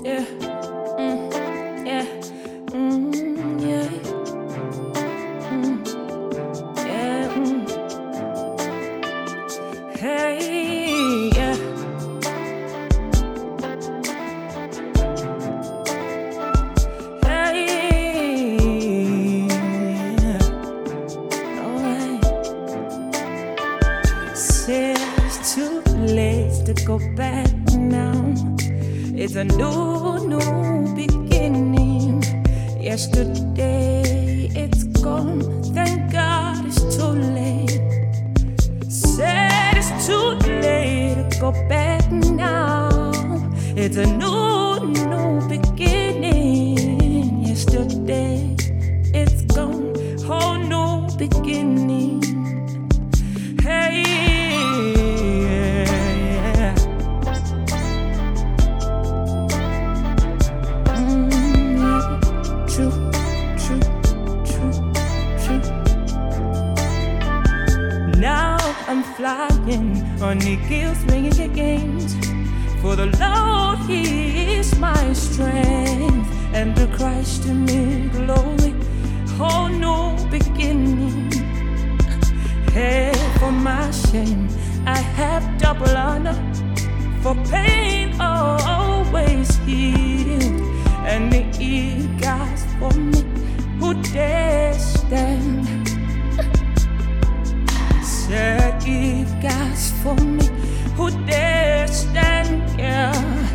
yeah, yeah, yeah, yeah, hey, yeah. It's too late to go back now. It's a new beginning. Yesterday it's gone. Thank God it's too late. Said it's too late to go back now. It's a new beginning. Yesterday it's gone. Whole new beginning. Hey. I'm flying on eagle's wings. For the Lord, He is my strength, and the Christ in me glory, whole new beginning. Hey, for my shame, I have double honor. For pain, always healed, and the eagles for me who dare stand. Said if God's for me, who dare stand? Yeah.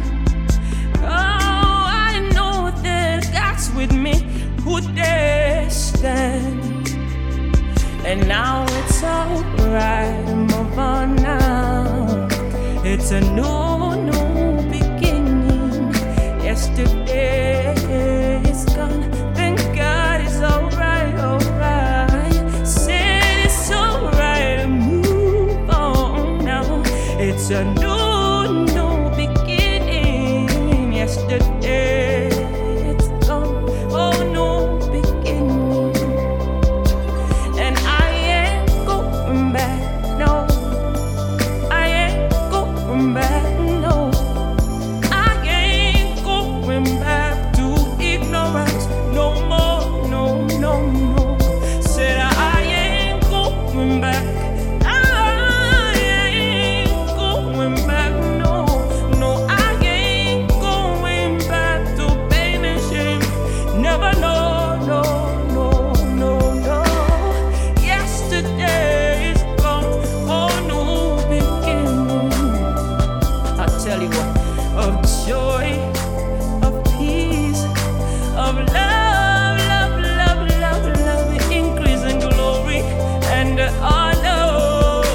Oh, I know that God's with me, who dare stand? And now it's alright, move on now. It's a new beginning. Yesterday is gone. Thank God it's alright, alright. Said it's alright, move on now. It's a new beginning. Yesterday it's gone. Oh, new beginning. And I ain't going back, no. I ain't going back, no. I ain't going back to ignorance no more, no, no, no. Said I ain't going back. I ain't going back, no, no. I ain't going back to pain and shame. Never, no, no, no, no, no. Yesterday is gone, oh, new beginning. I tell you what, of joy, of peace, of love, love, love, love, love, increase in glory and honor,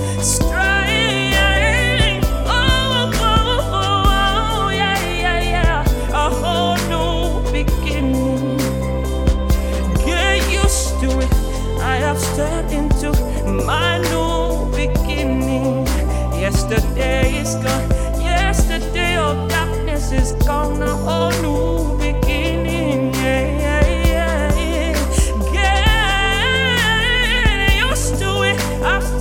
strength. Oh, oh, oh, yeah, yeah, yeah, a whole new beginning. Get used to it. I have stepped into my new beginning. Yesterday is gone. Yesterday of darkness is gone. A whole new beginning. Yeah, yeah, yeah, yeah. Get used to it. I've